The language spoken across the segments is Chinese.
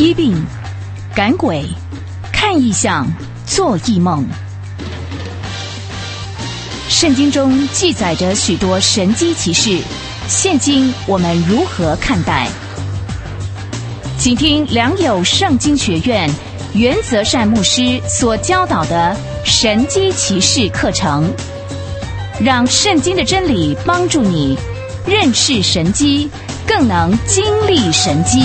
医病、赶鬼、看异象、做异梦。圣经中记载着许多神迹奇事，现今我们如何看待？请听良友圣经学院原则善牧师所教导的神迹奇事课程，让圣经的真理帮助你认识神迹，更能经历神迹。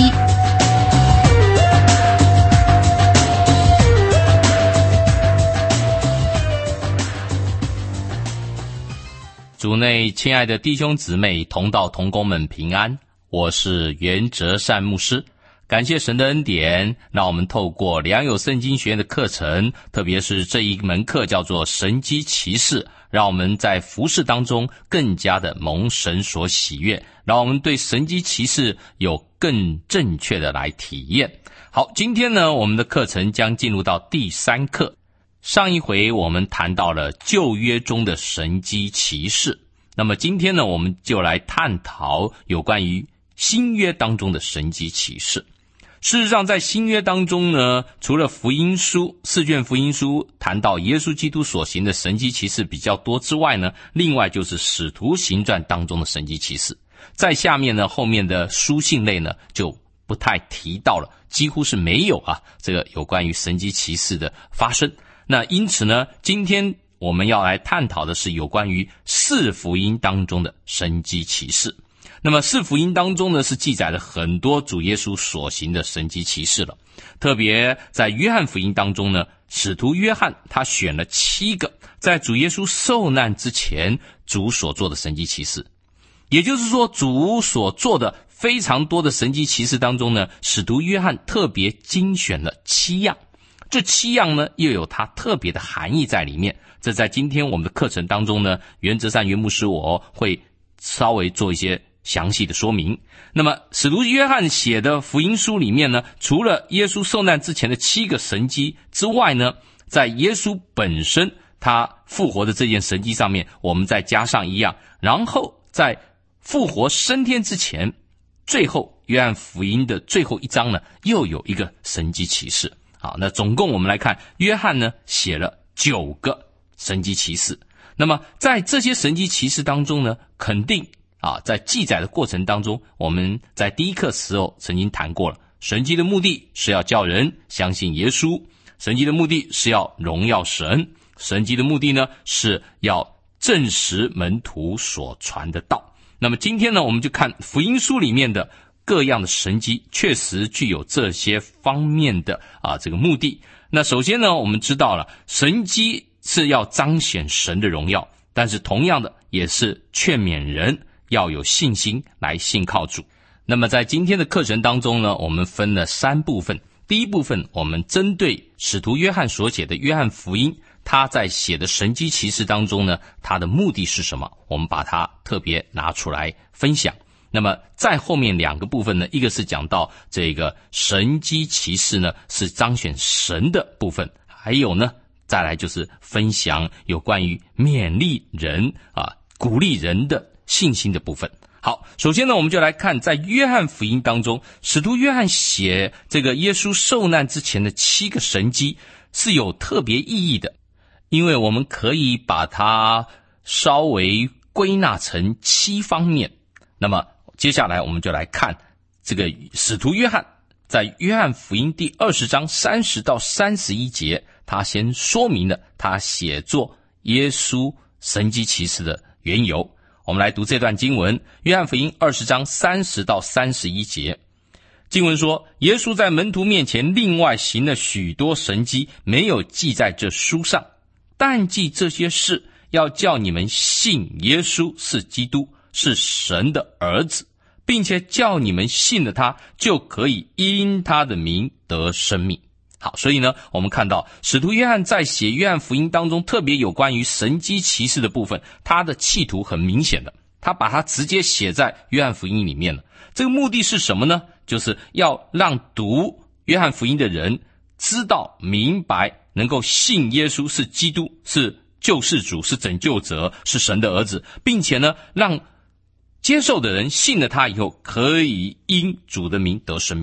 主内亲爱的弟兄姊妹、同道同工们平安，我是原则善牧师。感谢神的恩典，让我们透过良友圣经学院的课程，特别是这一门课叫做神迹奇事，让我们在服事当中更加的蒙神所喜悦，让我们对神迹奇事有更正确的来体验。好，今天呢，我们的课程将进入到第3课。上一回我们谈到了旧约中的神迹奇事，那么今天呢，我们就来探讨有关于新约当中的神迹奇事。事实上，在新约当中呢，除了福音书4卷福音书谈到耶稣基督所行的神迹奇事比较多之外呢，另外就是使徒行传当中的神迹奇事。在下面呢，后面的书信类呢就不太提到了，几乎是没有这个有关于神迹奇事的发生。那因此呢，今天我们要来探讨的是有关于4福音当中的神迹奇事。那么4福音当中呢，是记载了很多主耶稣所行的神迹奇事了。特别在约翰福音当中呢，使徒约翰他选了7个在主耶稣受难之前主所做的神迹奇事。也就是说，主所做的非常多的神迹奇事当中呢，使徒约翰特别精选了7样。这7样呢，又有它特别的含义在里面。这在今天我们的课程当中呢，原则上原牧师我会稍微做一些详细的说明。那么使徒约翰写的福音书里面呢，除了耶稣受难之前的7个神迹之外呢，在耶稣本身他复活的这件神迹上面，我们再加上1样，然后在复活升天之前，最后约翰福音的最后1章呢，又有一个神迹奇事。好，那总共我们来看，约翰呢写了9个神迹奇事。那么在这些神迹奇事当中呢，肯定在记载的过程当中，我们在第1课时候曾经谈过了，神迹的目的是要叫人相信耶稣，神迹的目的是要荣耀神，神迹的目的呢是要证实门徒所传的道。那么今天呢，我们就看福音书里面的各样的神迹，确实具有这些方面的这个目的。那首先呢，我们知道了神迹是要彰显神的荣耀，但是同样的也是劝勉人要有信心来信靠主。那么在今天的课程当中呢，我们分了3部分。第一部分，我们针对使徒约翰所写的约翰福音，他在写的神迹奇事当中呢，他的目的是什么，我们把它特别拿出来分享。那么在后面2个部分呢，一个是讲到这个神迹奇事呢是彰显神的部分，还有呢再来就是分享有关于勉励人鼓励人的信心的部分。好，首先呢，我们就来看在约翰福音当中，使徒约翰写这个耶稣受难之前的7个神迹是有特别意义的，因为我们可以把它稍微归纳成7方面。那么接下来我们就来看这个使徒约翰在约翰福音第20章30到31节，他先说明了他写作耶稣神迹奇事的缘由。我们来读这段经文，约翰福音20章30到31节。经文说，耶稣在门徒面前另外行了许多神迹，没有记在这书上，但记这些事，要叫你们信耶稣是基督，是神的儿子，并且叫你们信了他，就可以因他的名得生命。好，所以呢，我们看到使徒约翰在写约翰福音当中，特别有关于神迹奇事的部分，他的企图很明显的，他把它直接写在约翰福音里面了。这个目的是什么呢？就是要让读约翰福音的人知道明白，能够信耶稣是基督，是救世主，是拯救者，是神的儿子，并且呢，让接受的人信了他以后，可以因主的名得生命。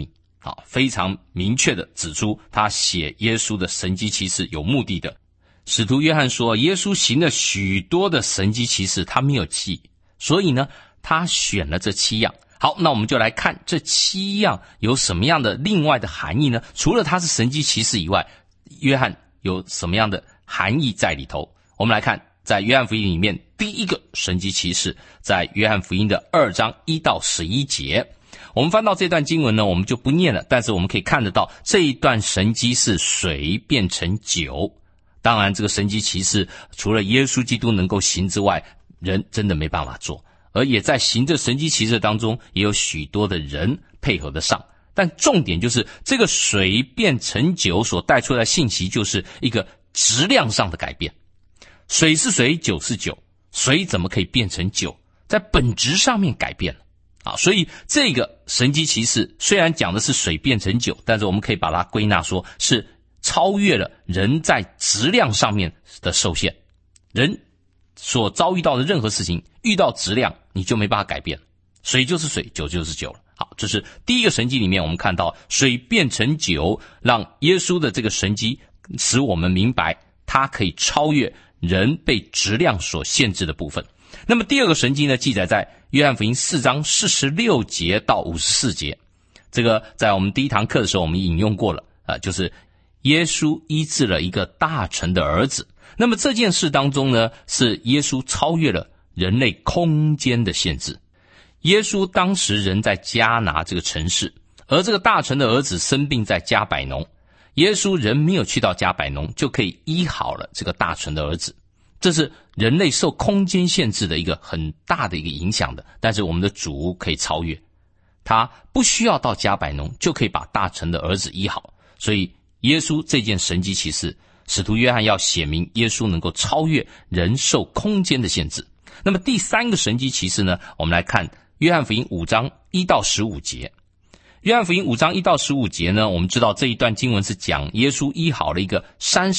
非常明确的指出他写耶稣的神迹奇事有目的的。使徒约翰说，耶稣行了许多的神迹奇事，他没有记，所以呢他选了这7样。好，那我们就来看这7样有什么样的另外的含义呢？除了它是神迹奇事以外，约翰有什么样的含义在里头？我们来看在约翰福音里面第一个神迹奇事，在约翰福音的2章1到11节。我们翻到这段经文呢，我们就不念了，但是我们可以看得到这一段神迹是水变成酒。当然这个神迹奇事除了耶稣基督能够行之外，人真的没办法做，而也在行这神迹奇事当中也有许多的人配合得上。但重点就是这个水变成酒所带出来的信息，就是一个质量上的改变。水是水，酒是酒，水怎么可以变成酒？在本质上面改变了所以这个神迹奇事虽然讲的是水变成酒，但是我们可以把它归纳说是超越了人在质量上面的受限。人所遭遇到的任何事情，遇到质量你就没办法改变，水就是水，酒就是酒了。好，这是第一个神迹里面我们看到水变成酒，让耶稣的这个神迹使我们明白它可以超越人被质量所限制的部分。那么第二个神迹呢，记载在约翰福音4章46节到54节。这个在我们第一堂课的时候我们引用过了就是耶稣医治了一个大臣的儿子。那么这件事当中呢，是耶稣超越了人类空间的限制。耶稣当时人在迦拿这个城市，而这个大臣的儿子生病在迦百农，耶稣人没有去到迦百农就可以医好了这个大臣的儿子。这是人类受空间限制的一个很大的一个影响的，但是我们的主可以超越，他不需要到迦百农就可以把大臣的儿子医好。所以耶稣这件神迹奇事，使徒约翰要写明耶稣能够超越人受空间的限制。那么第三个神迹奇事呢，我们来看约翰福音5章1到15节。约翰福音5章1到15节呢，我们知道这一段经文是讲耶稣医好了一个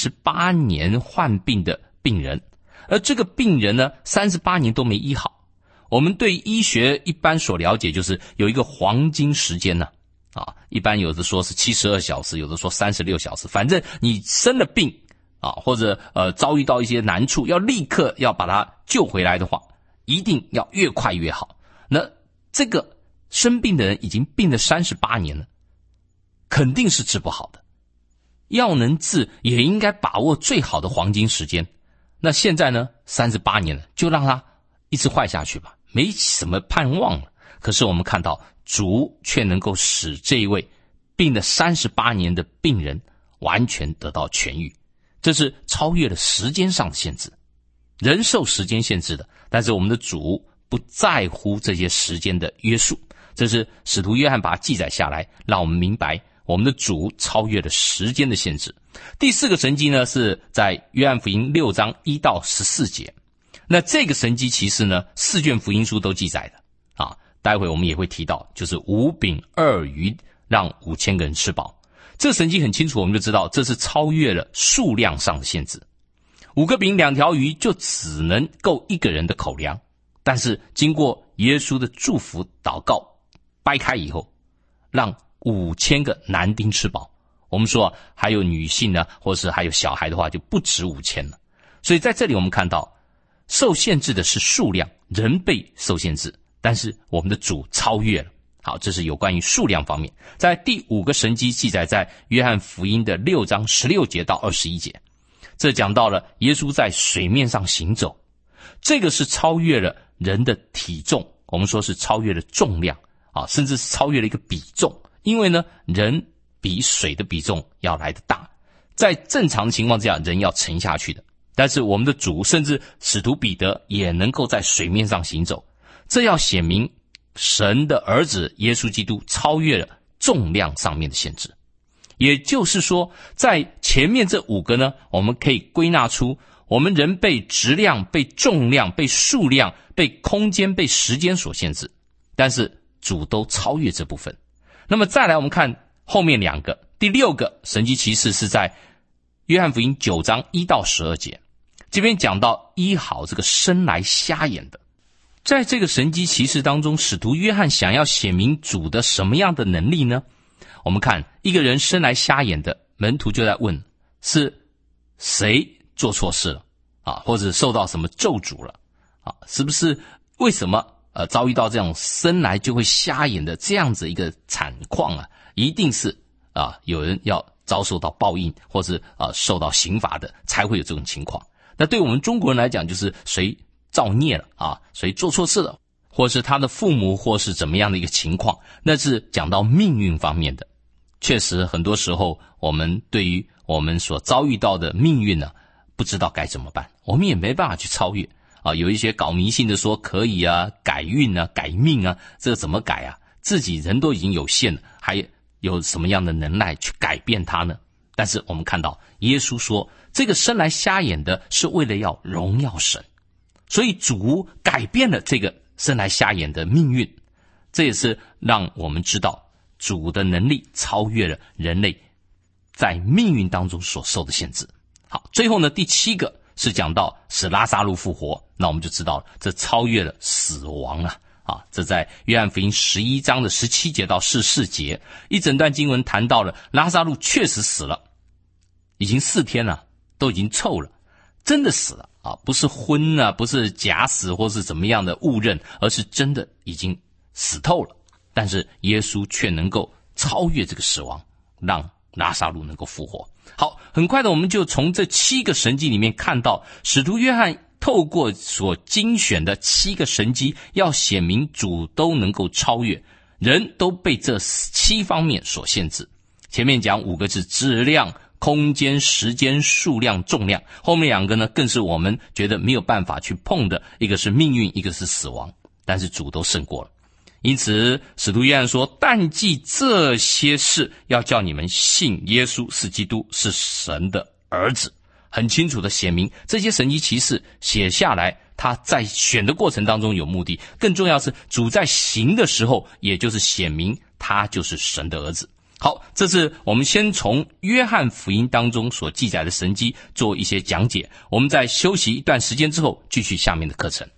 38年患病的病人，而这个病人呢38年都没医好。我们对医学一般所了解就是有一个黄金时间呢一般有的说是72小时，有的说36小时，反正你生了病或者遭遇到一些难处，要立刻要把它救回来的话，一定要越快越好。那这个生病的人已经病了38年了，肯定是治不好的。要能治也应该把握最好的黄金时间。那现在呢38年了，就让他一直坏下去吧，没什么盼望了。可是我们看到主却能够使这一位病了38年的病人完全得到痊愈，这是超越了时间上的限制。人受时间限制的，但是我们的主不在乎这些时间的约束。这是使徒约翰把它记载下来，让我们明白我们的主超越了时间的限制。第四个神迹呢，是在约翰福音6章1到14节。那这个神迹其实呢4卷福音书都记载的待会我们也会提到，就是5饼2鱼让5000个人吃饱。这个神迹很清楚，我们就知道这是超越了数量上的限制。5个饼2条鱼就只能够1个人的口粮，但是经过耶稣的祝福祷告掰开以后，让5000个男丁吃饱。我们说还有女性呢，或是还有小孩的话，就不止5000了。所以在这里我们看到受限制的是数量，人被受限制，但是我们的主超越了。好，这是有关于数量方面。在第5个神迹记载在约翰福音的6章16节到21节，这讲到了耶稣在水面上行走，这个是超越了人的体重，我们说是超越了重量甚至是超越了一个比重。因为呢人比水的比重要来得大，在正常的情况之下人要沉下去的，但是我们的主甚至使徒彼得也能够在水面上行走，这要显明神的儿子耶稣基督超越了重量上面的限制。也就是说在前面这5个呢，我们可以归纳出我们人被质量、被重量、被数量、被空间、被时间所限制，但是主都超越这部分。那么再来我们看后面2个。第6个神迹奇事是在约翰福音9章1到12节，这边讲到医好这个生来瞎眼的。在这个神迹奇事当中，使徒约翰想要显明主的什么样的能力呢？ 我们看一个人生来瞎眼的，门徒就在问，是谁做错事了啊？或者受到什么咒诅了啊？是不是为什么遭遇到这种生来就会瞎眼的这样子一个惨况啊？一定是有人要遭受到报应，或是受到刑罚的，才会有这种情况。那对我们中国人来讲，就是谁造孽了啊？谁做错事了，或是他的父母，或是怎么样的一个情况，那是讲到命运方面的。确实很多时候我们对于我们所遭遇到的命运呢，不知道该怎么办，我们也没办法去超越有一些搞迷信的说可以改运改命这个怎么改自己人都已经有限了，还有什么样的能耐去改变它呢？但是我们看到耶稣说，这个生来瞎眼的是为了要荣耀神，所以主改变了这个生来瞎眼的命运。这也是让我们知道主的能力超越了人类在命运当中所受的限制。好，最后呢，第7个是讲到使拉撒路复活，那我们就知道了，这超越了死亡这在约翰福音11章的17节到14节，一整段经文谈到了拉撒路确实死了，已经4天了，都已经臭了，真的死了不是昏不是假死或是怎么样的误认，而是真的已经死透了。但是耶稣却能够超越这个死亡，让拉撒路能够复活。好，很快的我们就从这7个神迹里面看到，使徒约翰透过所精选的7个神迹，要显明主都能够超越，人都被这7方面所限制。前面讲5个是质量、空间、时间、数量、重量，后面2个呢更是我们觉得没有办法去碰的，一个是命运，一个是死亡，但是主都胜过了。因此使徒约翰说，但记这些事，要叫你们信耶稣是基督，是神的儿子。很清楚的写明这些神迹奇事写下来，他在选的过程当中有目的，更重要是主在行的时候，也就是显明他就是神的儿子。好，这是我们先从约翰福音当中所记载的神迹做一些讲解，我们在休息一段时间之后继续下面的课程。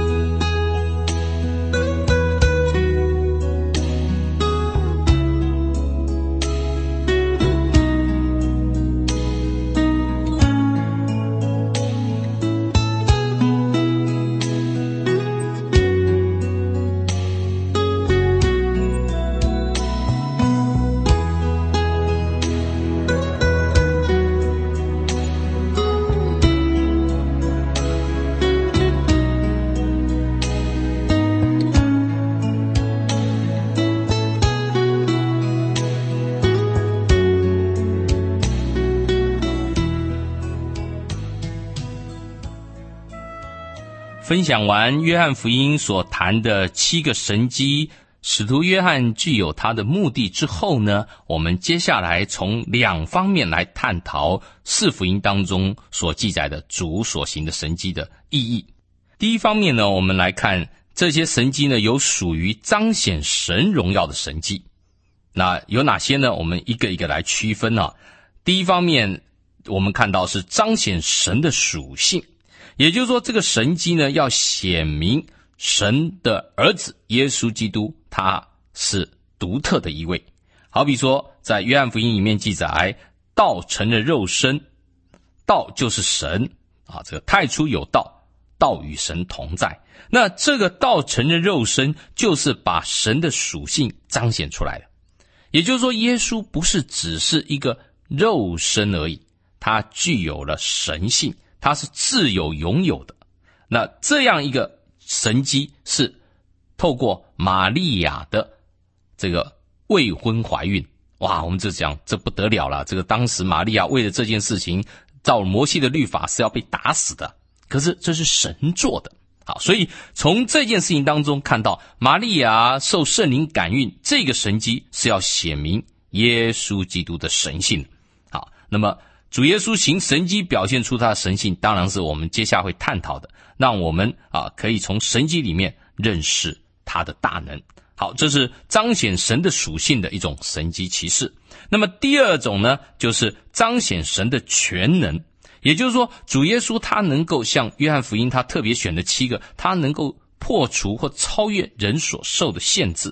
分享完约翰福音所谈的7个神迹，使徒约翰具有他的目的之后呢，我们接下来从2方面来探讨4福音当中所记载的主所行的神迹的意义。第一方面呢，我们来看这些神迹呢，有属于彰显神荣耀的神迹。那有哪些呢？我们一个一个来区分第一方面我们看到是彰显神的属性，也就是说这个神迹呢要显明神的儿子耶稣基督他是独特的一位。好比说在约翰福音里面记载，道成了肉身，道就是神这个太初有道，道与神同在。那这个道成了肉身，就是把神的属性彰显出来了。也就是说耶稣不是只是一个肉身而已，他具有了神性，他是自有拥有的。那这样一个神迹是透过玛利亚的这个未婚怀孕。哇，我们这讲这不得了了，这个当时玛利亚为了这件事情，照摩西的律法是要被打死的，可是这是神做的。好，所以从这件事情当中看到玛利亚受圣灵感孕，这个神迹是要显明耶稣基督的神性。好，那么主耶稣行神迹表现出他的神性，当然是我们接下来会探讨的，让我们可以从神迹里面认识他的大能。好，这是彰显神的属性的一种神迹奇事。那么第二种呢，就是彰显神的全能。也就是说主耶稣他能够像约翰福音他特别选的7个，他能够破除或超越人所受的限制。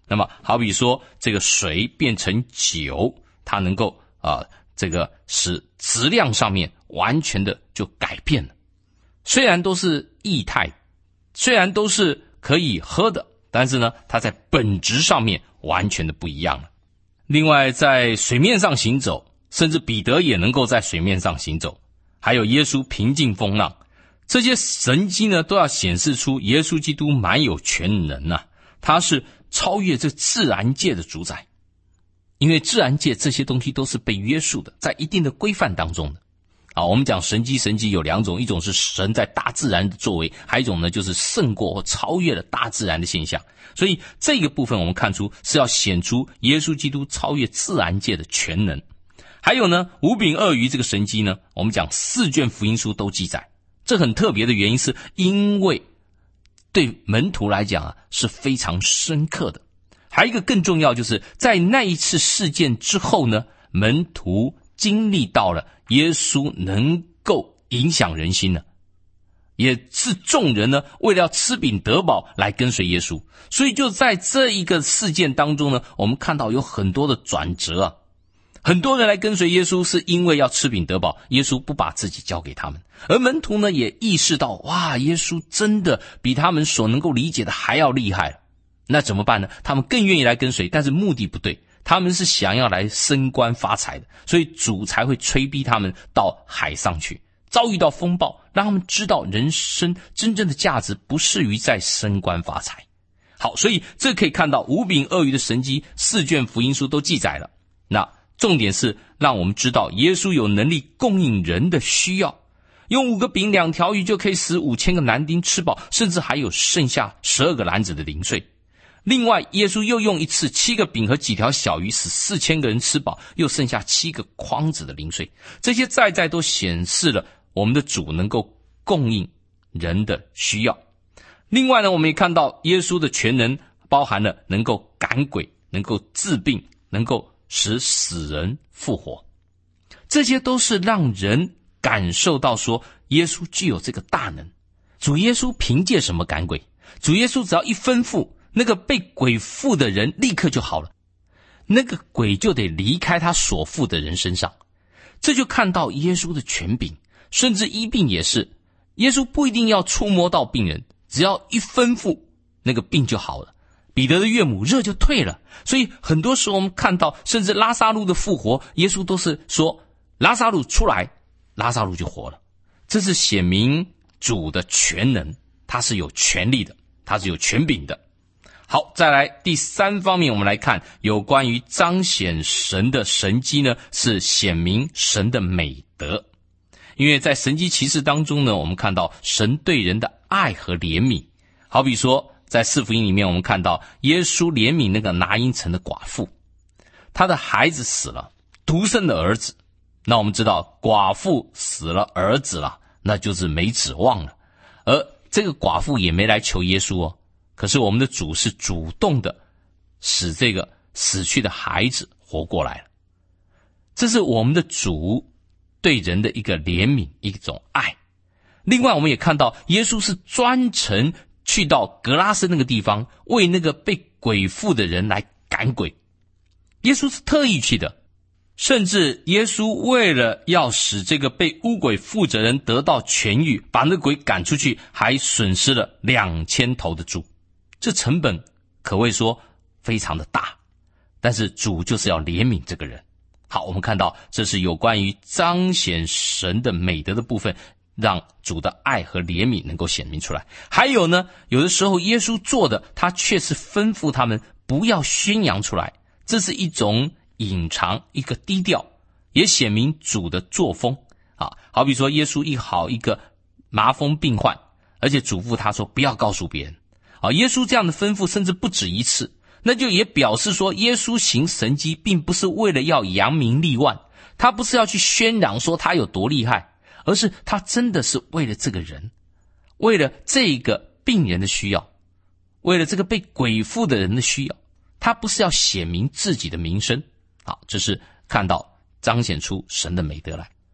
那么好比说这个水变成酒，它能够这个使质量上面完全的就改变了。虽然都是液态，虽然都是可以喝的，但是呢，它在本质上面完全的不一样了。另外，在水面上行走，甚至彼得也能够在水面上行走，还有耶稣平静风浪，这些神迹呢，都要显示出耶稣基督蛮有全能啊，他是超越这自然界的主宰。因为自然界这些东西都是被约束的，在一定的规范当中的。我们讲神迹有两种，一种是神在大自然的作为，还有一种呢就是胜过或超越了大自然的现象。所以这个部分我们看出是要显出耶稣基督超越自然界的全能。还有呢，5饼2鱼这个神迹呢，我们讲4卷福音书都记载。这很特别的原因是因为对门徒来讲是非常深刻的。还有一个更重要，就是在那一次事件之后呢，门徒经历到了耶稣能够影响人心了，也是众人呢为了要吃饼得饱来跟随耶稣。所以就在这一个事件当中呢，我们看到有很多的转折很多人来跟随耶稣是因为要吃饼得饱，耶稣不把自己交给他们。而门徒呢也意识到，哇，耶稣真的比他们所能够理解的还要厉害了。那怎么办呢？他们更愿意来跟随，但是目的不对，他们是想要来升官发财的，所以主才会催逼他们到海上去，遭遇到风暴，让他们知道人生真正的价值不是于在升官发财。好，所以这可以看到5饼2鱼的神迹，4卷福音书都记载了。那重点是让我们知道耶稣有能力供应人的需要，用5个饼2条鱼就可以使5000个男丁吃饱，甚至还有剩下12个篮子的零碎。另外耶稣又用一次7个饼和几条小鱼使4000个人吃饱，又剩下7个筐子的零碎。这些在都显示了我们的主能够供应人的需要。另外呢，我们也看到耶稣的全能包含了能够赶鬼，能够治病，能够使死人复活。这些都是让人感受到说耶稣具有这个大能。主耶稣凭借什么赶鬼？主耶稣只要一吩咐，那个被鬼附的人立刻就好了，那个鬼就得离开他所附的人身上。这就看到耶稣的权柄，甚至医病也是，耶稣不一定要触摸到病人，只要一吩咐，那个病就好了。彼得的岳母热就退了。所以很多时候我们看到，甚至拉撒路的复活，耶稣都是说拉撒路出来，拉撒路就活了。这是显明主的全能，他是有权力的，他是有权柄的。好，再来第3方面，我们来看有关于彰显神的神迹呢，是显明神的美德。因为在神迹奇事当中呢，我们看到神对人的爱和怜悯。好比说在4福音里面，我们看到耶稣怜悯那个拿因城的寡妇，她的孩子死了，独生的儿子。那我们知道寡妇死了儿子了，那就是没指望了。而这个寡妇也没来求耶稣可是我们的主是主动的使这个死去的孩子活过来了。这是我们的主对人的一个怜悯，一种爱。另外我们也看到耶稣是专程去到格拉森那个地方，为那个被鬼附的人来赶鬼。耶稣是特意去的，甚至耶稣为了要使这个被污鬼附着人得到痊愈，把那鬼赶出去，还损失了2000头的猪。这成本可谓说非常的大，但是主就是要怜悯这个人。好，我们看到这是有关于彰显神的美德的部分，让主的爱和怜悯能够显明出来。还有呢，有的时候耶稣做的，他却是吩咐他们不要宣扬出来，这是一种隐藏，一个低调，也显明主的作风好比说耶稣医好一个麻风病患，而且嘱咐他说不要告诉别人耶稣这样的吩咐甚至不止一次，那就也表示说耶稣行神迹并不是为了要扬名立万，他不是要去宣扬说他有多厉害，而是他真的是为了这个人，为了这个病人的需要，为了这个被鬼附的人的需要，他不是要显明自己的名声。好，这是看到彰显出神的美德来。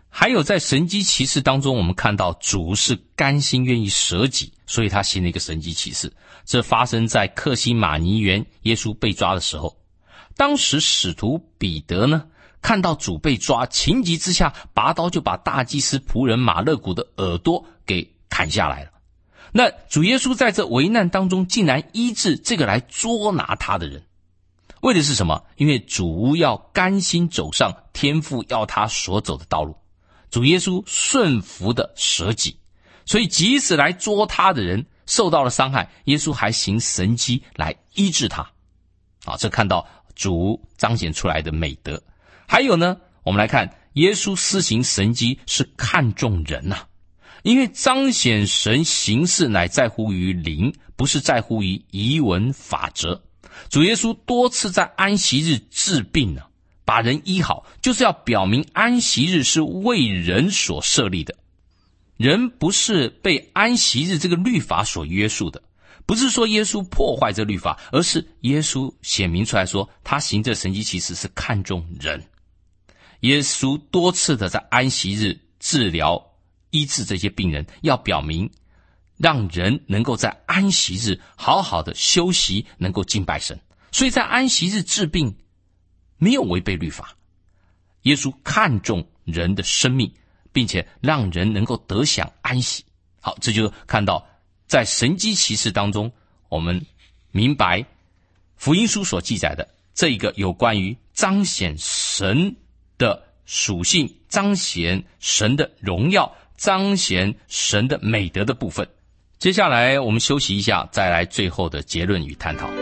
还有在神迹奇事当中，我们看到主是甘心愿意舍己，所以他行了一个神迹奇事。这发生在客西马尼园耶稣被抓的时候。当时使徒彼得呢，看到主被抓，情急之下拔刀就把大祭司仆人马勒古的耳朵给砍下来了。那主耶稣在这危难当中竟然医治这个来捉拿他的人，为的是什么？因为主要甘心走上天父要他所走的道路，主耶稣顺服的舍己，所以即使来捉他的人受到了伤害，耶稣还行神迹来医治他。这看到主彰显出来的美德。还有呢，我们来看耶稣施行神迹是看重人啊，因为彰显神行事乃在乎于灵，不是在乎于仪文法则。主耶稣多次在安息日治病啊，把人医好，就是要表明安息日是为人所设立的。人不是被安息日这个律法所约束的，不是说耶稣破坏这律法，而是耶稣显明出来说，他行这神迹奇事是看重人。耶稣多次的在安息日治疗医治这些病人，要表明让人能够在安息日好好的休息，能够敬拜神。所以在安息日治病没有违背律法，耶稣看重人的生命，并且让人能够得享安息。好，这就看到在神迹奇事当中，我们明白福音书所记载的这一个有关于彰显神的属性，彰显神的荣耀，彰显神的美德的部分。接下来我们休息一下，再来最后的结论与探讨。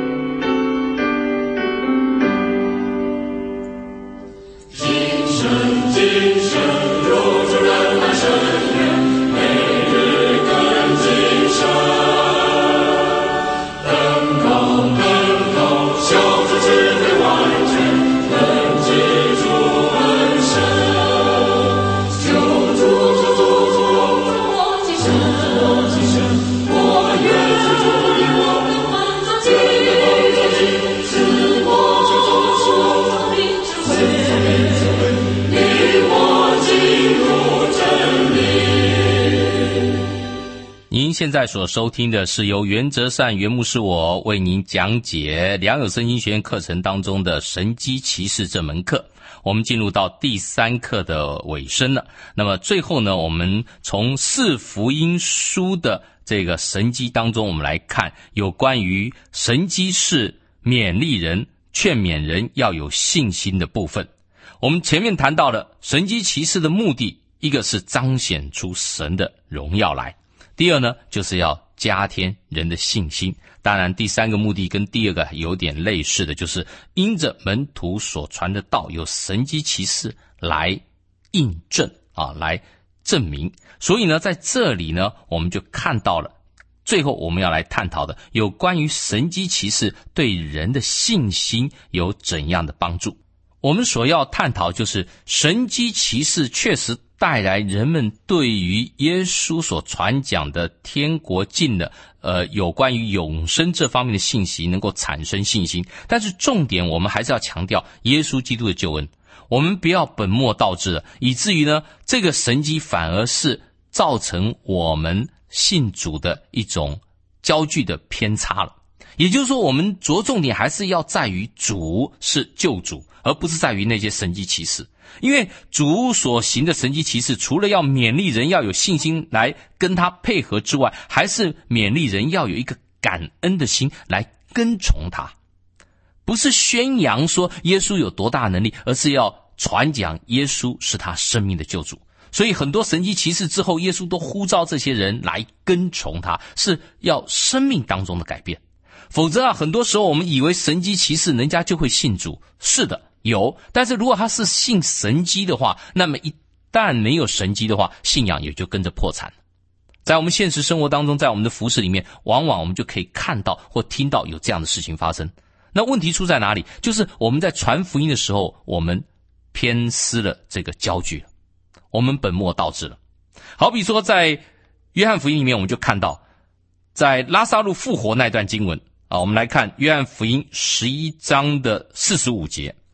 您现在所收听的是由袁哲善袁牧师我为您讲解良友圣经学院课程当中的神迹奇事这门课。我们进入到第3课的尾声了。那么最后呢，我们从4福音书的这个神迹当中，我们来看有关于神迹是勉励人、劝勉人要有信心的部分。我们前面谈到了神迹奇事的目的，一个是彰显出神的荣耀来，第二呢，就是要加添人的信心。当然第3个目的跟第2个有点类似的，就是因着门徒所传的道有神迹奇事来印证来证明。所以呢，在这里呢，我们就看到了最后我们要来探讨的有关于神迹奇事对人的信心有怎样的帮助。我们所要探讨就是神迹奇事确实带来人们对于耶稣所传讲的天国近的有关于永生这方面的信息能够产生信心，但是重点我们还是要强调耶稣基督的救恩，我们不要本末倒置了，以至于呢这个神迹反而是造成我们信主的一种焦距的偏差了。也就是说，我们着重点还是要在于主是救主，而不是在于那些神迹奇事。因为主所行的神迹奇事，除了要勉励人要有信心来跟他配合之外，还是勉励人要有一个感恩的心来跟从他。不是宣扬说耶稣有多大能力，而是要传讲耶稣是他生命的救主。所以很多神迹奇事之后，耶稣都呼召这些人来跟从他，是要生命当中的改变。否则很多时候我们以为神迹奇事人家就会信主，是的，有，但是如果他是信神迹的话，那么一旦没有神迹的话，信仰也就跟着破产了。在我们现实生活当中，在我们的服事里面，往往我们就可以看到或听到有这样的事情发生。那问题出在哪里？就是我们在传福音的时候，我们偏失了这个焦距了，我们本末倒置了。好比说在约翰福音里面，我们就看到在拉撒路复活那段经文我们来看约翰福音11章的45节，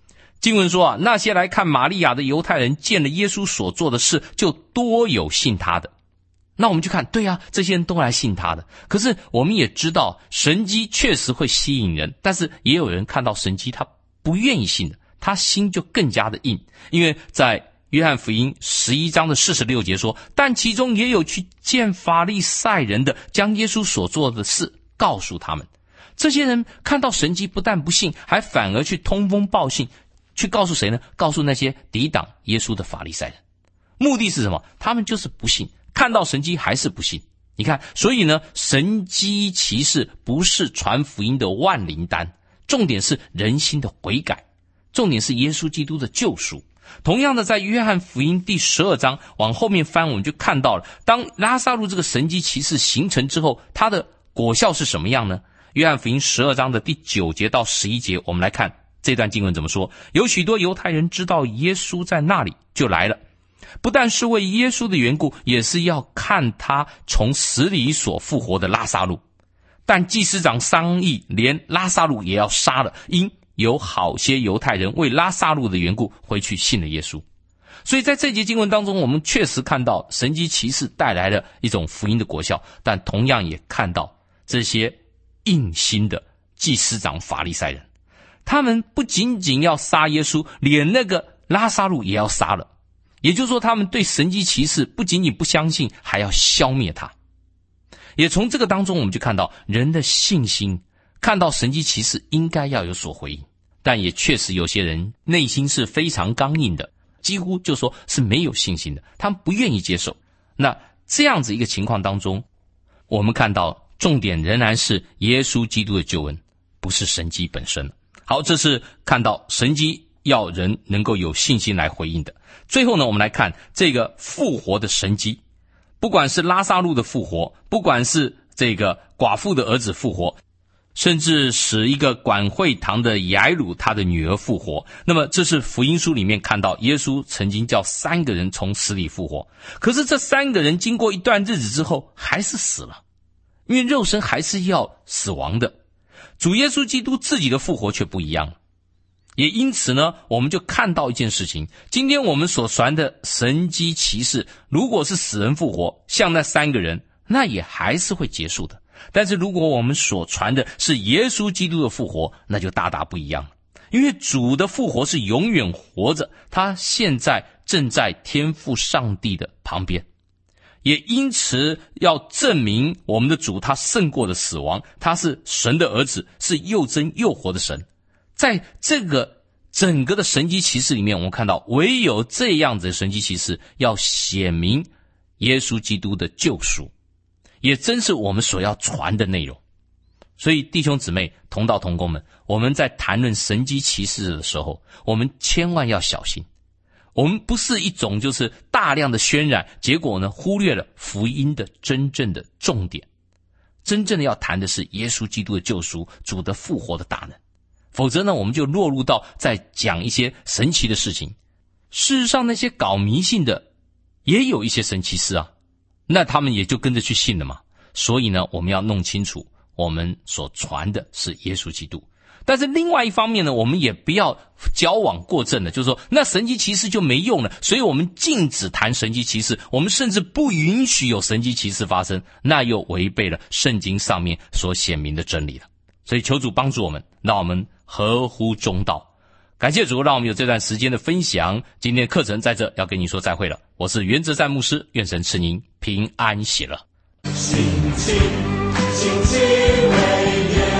经文说那些来看玛利亚的犹太人见了耶稣所做的事，就多有信他的。那我们就看，对啊，这些人都来信他的。可是我们也知道，神迹确实会吸引人，但是也有人看到神迹他不愿意信的，他心就更加的硬。因为在约翰福音11章的46节说，但其中也有去见法利赛人的，将耶稣所做的事告诉他们。这些人看到神迹不但不信，还反而去通风报信，去告诉谁呢？告诉那些抵挡耶稣的法利赛人。目的是什么？他们就是不信，看到神迹还是不信。你看，所以呢，神迹奇事不是传福音的万灵丹，重点是人心的悔改，重点是耶稣基督的救赎。同样的，在约翰福音第12章往后面翻，我们就看到了，当拉撒路这个神迹奇事形成之后，它的果效是什么样呢？约翰福音12章的第9节到11节，我们来看这段经文怎么说。有许多犹太人知道耶稣在那里，就来了，不但是为耶稣的缘故，也是要看他从死里所复活的拉撒路。但祭司长商议，连拉撒路也要杀了，因有好些犹太人为拉撒路的缘故回去信了耶稣。所以在这节经文当中，我们确实看到神迹奇事带来了一种福音的果效，但同样也看到这些硬心的祭司长法利赛人，他们不仅仅要杀耶稣，连那个拉撒路也要杀了。也就是说，他们对神迹奇事不仅仅不相信，还要消灭他。也从这个当中，我们就看到人的信心，看到神迹奇事应该要有所回应，但也确实有些人内心是非常刚硬的，几乎就说是没有信心的，他们不愿意接受。那这样子一个情况当中，我们看到重点仍然是耶稣基督的救恩，不是神迹本身。好，这是看到神迹要人能够有信心来回应的。最后呢，我们来看这个复活的神迹，不管是拉撒路的复活，不管是这个寡妇的儿子复活，甚至使一个管会堂的雅鲁他的女儿复活。那么这是福音书里面看到耶稣曾经叫3个人从死里复活，可是这3个人经过一段日子之后还是死了，因为肉身还是要死亡的。主耶稣基督自己的复活却不一样了。也因此呢，我们就看到一件事情，今天我们所传的神迹奇事，如果是死人复活，像那3个人，那也还是会结束的。但是如果我们所传的是耶稣基督的复活，那就大大不一样了。因为主的复活是永远活着，他现在正在天父上帝的旁边。也因此要证明我们的主他胜过了死亡，他是神的儿子，是又真又活的神。在这个整个的神迹奇事里面，我们看到唯有这样子的神迹奇事要显明耶稣基督的救赎，也真是我们所要传的内容。所以弟兄姊妹同道同工们，我们在谈论神迹奇事的时候，我们千万要小心。我们不是一种就是大量的渲染，结果呢忽略了福音的真正的重点。真正的要谈的是耶稣基督的救赎，主的复活的大能。否则呢，我们就落入到在讲一些神奇的事情。事实上，那些搞迷信的也有一些神奇事啊，那他们也就跟着去信了嘛。所以呢，我们要弄清楚，我们所传的是耶稣基督。但是另外一方面呢，我们也不要矫枉过正的，就是说那神迹奇事就没用了，所以我们禁止谈神迹奇事，我们甚至不允许有神迹奇事发生，那又违背了圣经上面所显明的真理了。所以求主帮助我们，让我们合乎中道。感谢主，让我们有这段时间的分享。今天的课程在这要跟你说再会了，我是袁哲善牧师，愿神赐您平安喜乐。 心情为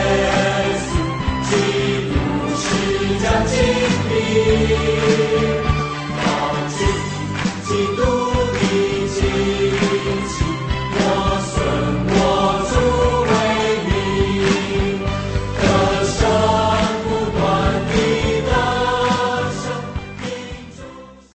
耶稣基督是将经历